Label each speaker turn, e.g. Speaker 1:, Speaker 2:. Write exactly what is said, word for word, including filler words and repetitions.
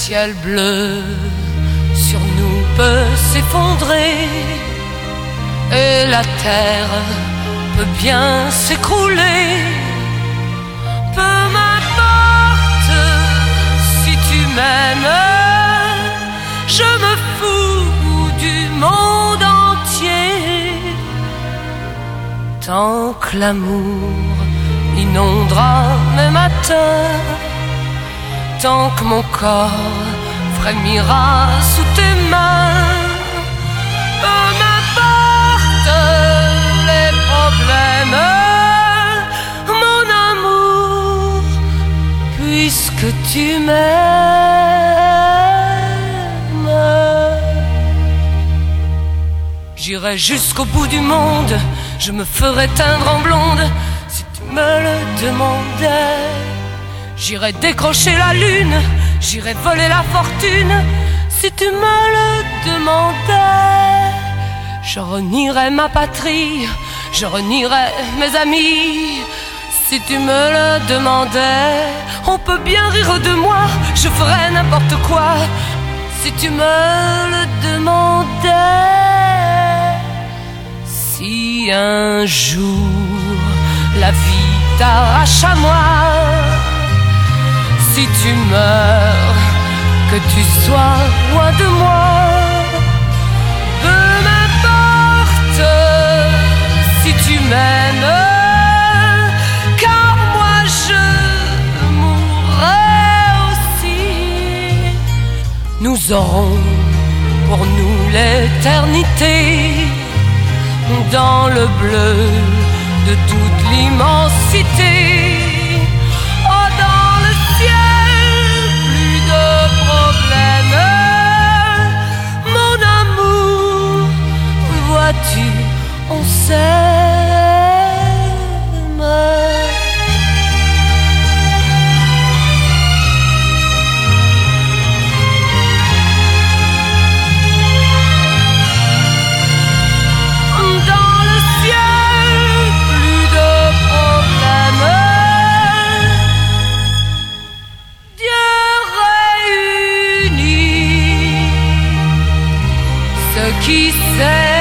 Speaker 1: ciel bleu sur nous peut s'effondrer et la terre peut bien s'écrouler. Peu m'importe si tu m'aimes, je me fous du monde entier. Tant que l'amour inondera mes matins, tant que mon corps frémira sous tes mains. Peu m'importe les problèmes, mon amour, puisque tu m'aimes. J'irai jusqu'au bout du monde, je me ferai teindre en blonde si tu me le demandais. J'irai décrocher la lune, j'irai voler la fortune si tu me le demandais. Je renierai ma patrie, je renierai mes amis si tu me le demandais. On peut bien rire de moi, je ferai n'importe quoi si tu me le demandais. Si un jour la vie t'arrache à moi, si tu meurs, que tu sois loin de moi, peu m'importe si tu m'aimes, car moi je mourrai aussi. Nous aurons pour nous l'éternité dans le bleu de toute l'immensité. Oh, dans le ciel, plus de problèmes, mon amour, vois-tu, on s'aime. Qui sait